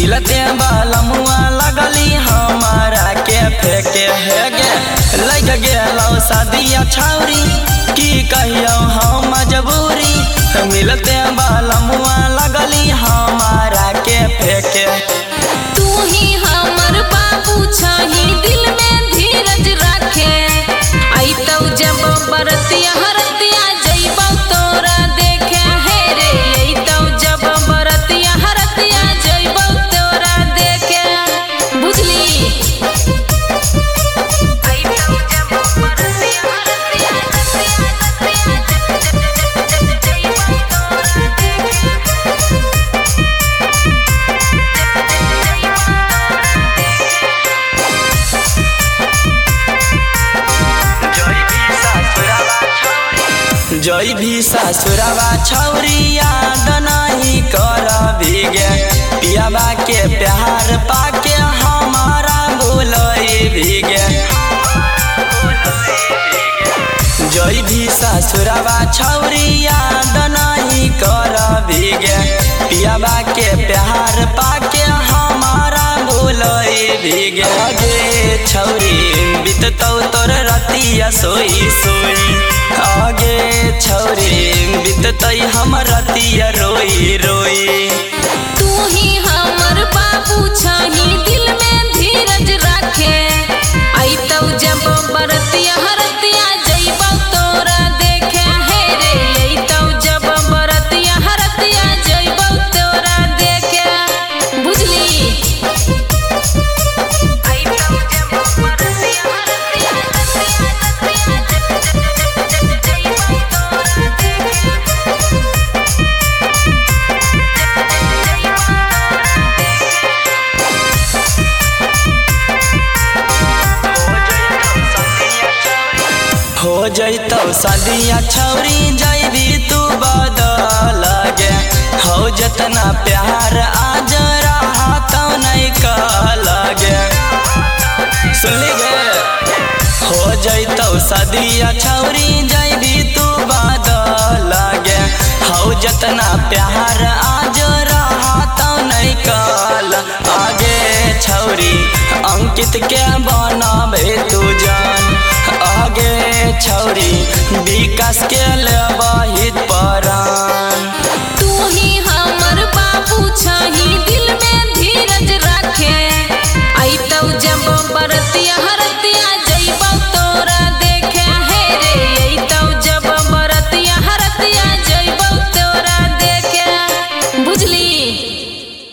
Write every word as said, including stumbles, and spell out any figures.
मिलते बालमुआ लगली हमारा के फेंके है गे लग गेलो शादिया छौरी की कहियो हम मजबूरी मिलते बालमुआ लगली हमारा के फेंके। तू ही हमर बाबू छही दिल में धीरज रखे आई तो जब बरतिया हरतिया जइबौ तोरा देखे हे रे आई तो जब बरतिया हरतिया जइबौ तोरा देखे बुझली। आई तो जब बरतिया हरतिया जइबौ तोरा देखे जय भी ससुरवा छौरी याद नहीं कर भीगे पियाबा के प्यार पाके हमारा भूलई भीगे। जय भी ससुरवा छौरी याद नहीं कर भीगे पियाबा के प्यार पाके हमारा भूलई भीगे। गे छौरी बीततौ तोर रतिया सोई सोई आगे छौरी बीततई हम रतिया रोई रोई। तू ही हमर बाबू छही दिल में धीरज रखे आई तो जब बरतिया हरतिया जइबौ तोरा देखे हे रे आई तो जब बरतिया हरतिया जइबौ तोरा देखे बुझली। आई तो जब बरतिया हरतिया हो जैतौ शादिया छौरी जैबी तू बदल गे हो जतना प्यार आज रहतौ नहीं कल गे सुनली गे। हो जैतौ शादिया छौरी जैबी तू बदल गे हो जतना प्यार आज रहतौ नहीं कल आगे छौरी अंकित के बनाबे तू जान आगे छौरी विकास के ले